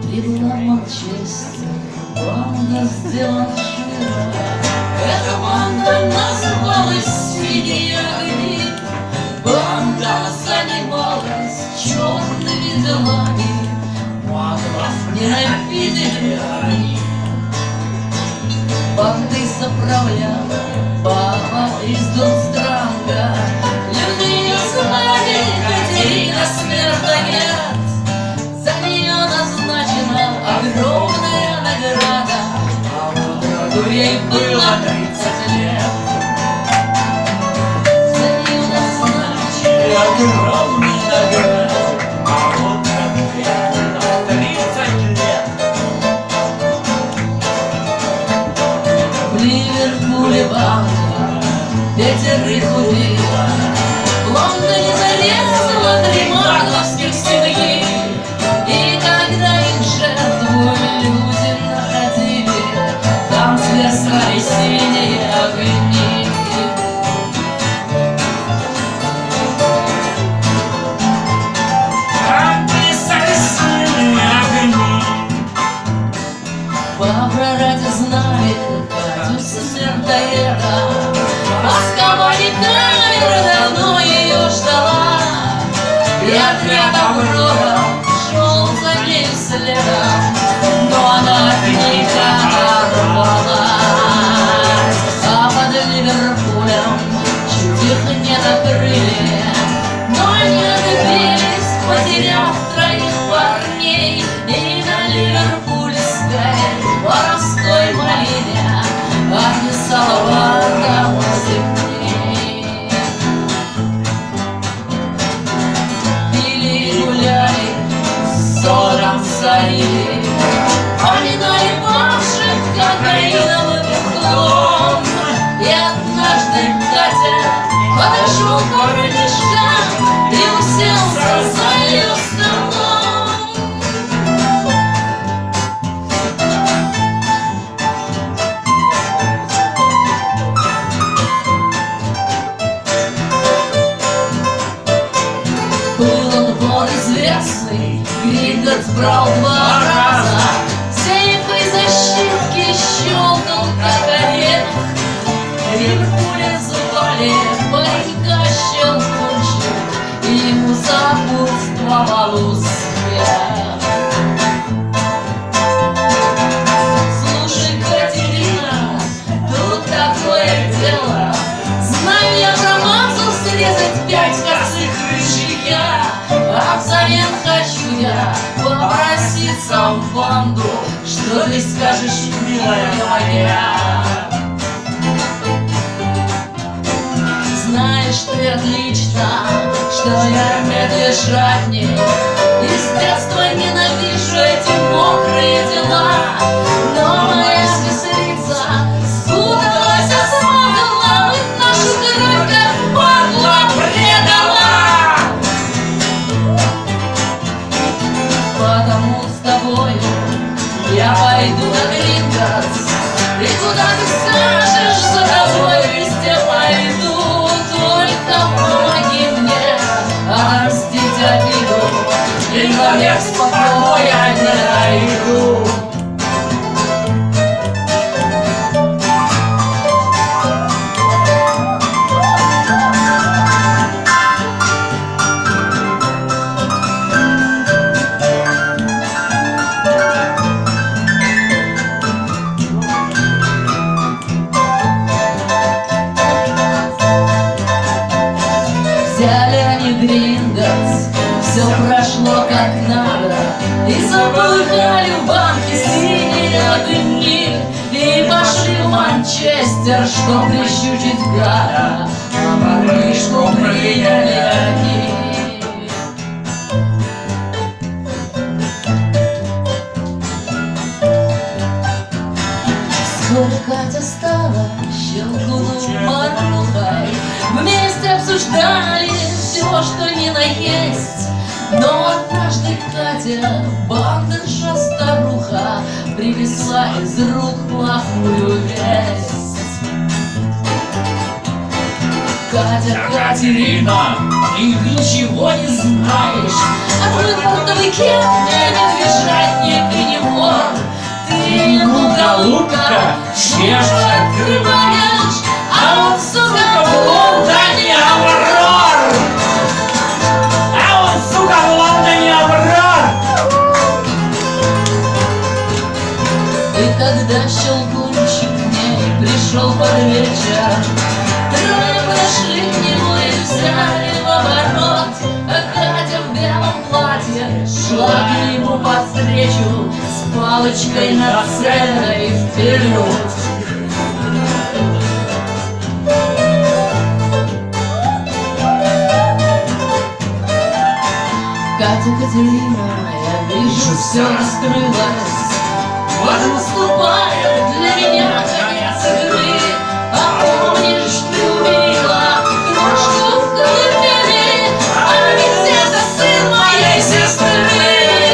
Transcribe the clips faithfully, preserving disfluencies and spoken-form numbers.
Стрела Манчестер, банда с Деваншира. Эта банда называлась «Синие огни». Банда занималась черными делами, маглов ненавидели они. Бандой заправляла баба из Дунстранга. Люди ее звали Катерина Смертоед. За нее назначена огромная награда, а в году ей было тридцать лет. За нее назначена огромная награда, а в году ей было тридцать лет. В Ливерпуле банда пятерых убила, в Лондоне зарезала три магловских семьи. И когда их жертву люди находили, там сверкали синие огни. Там плясали синие огни. Бабра ради знали Катю Смертоеда, Москва не камера давно ее ждала. И отряд «Аврора» шел за ней следом, но она никогда рвалась. А под Ливерпулем чуть их не накрыли, но они отбились, потеряв троих парней. И на ливерпульской воровской малине отнесла банда восемь дней. Пили и гуляли, ссором царили, поминали павших кокаиновым углом. И однажды Катя подошел парнишка и уселся за ее столом. Был он вор известный, Гринготс брал два раза, сейфы и защитки щелкал, как орех. Ливерпуля звали паренька Щелкунчик, и ему сопутствовал успех. Слушай, Катерина, тут такое дело. Знаю, я промазал срезать пять косых рычага, а взамен хочу я попроситься в банду. Что ты скажешь, милая моя? Знаешь ты отлично, что я медвежатник, и с детства ненавижу эти мокрые дела. Но моя сестрица спуталась, осмогла, и нашу кровь как падла предала. Потому с тобою я пойду на Гринготс, и куда ты скажешь, за тобой везде пойду. Только помоги мне отомстить обиду, и навек спокоя не найду. Взяли они Гринготс, все прошло как надо, и заполыхали в банке синие огни. И пошли в Манчестер, чтоб прищучить гада, а парнишку приняли они. Вскоре Катя стала Щелкуну Марухой, вместе обсуждали все, что ни на есть. Но однажды Катя, бандерша-старуха, привезла из рук плохую весть. Катя, Катерина, ты ничего не знаешь, а твой портовый кет не медвежатник. голубка, чем же открываешь? А он, сука, в Лондоне Аврор! А он, сука, в Лондоне Аврор! И когда Щелкунчик к ней пришел под вечер, трое подошли к нему и взяли в оборот. А Катя в белом платье шла к нему навстречу с палочкой нацеленной вперед. Катя, Катерина, я вижу, все раскрылось. Вот наступает для меня конец игры. А помнишь, ты убила крошку в колыбели, а ведь это сын моей сестры.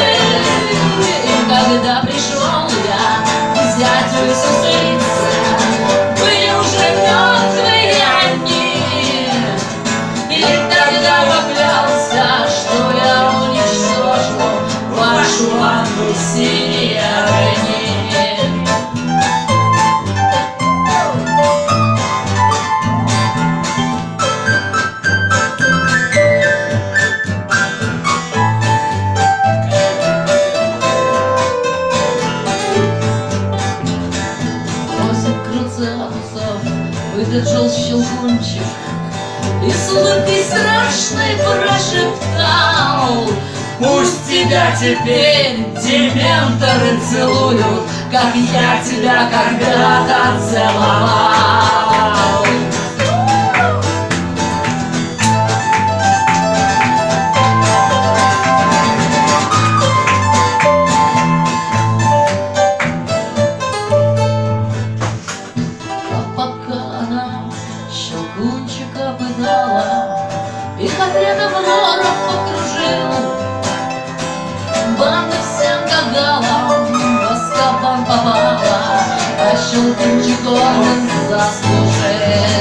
И когда пришел я к зятю и сестрице, были уже мертвые они. И тогда поклялся, что я уничтожу вашу Анну синие огни. Выдержал Щелкунчик и с улыбкой страшной прошептал: пусть тебя теперь дементоры целуют, как я тебя когда-то целовал. Щелкунчика пытала, их отрядом воров окружил. Банда всем кагалам в Азкабан попала, а Щелкунчик он заслужил.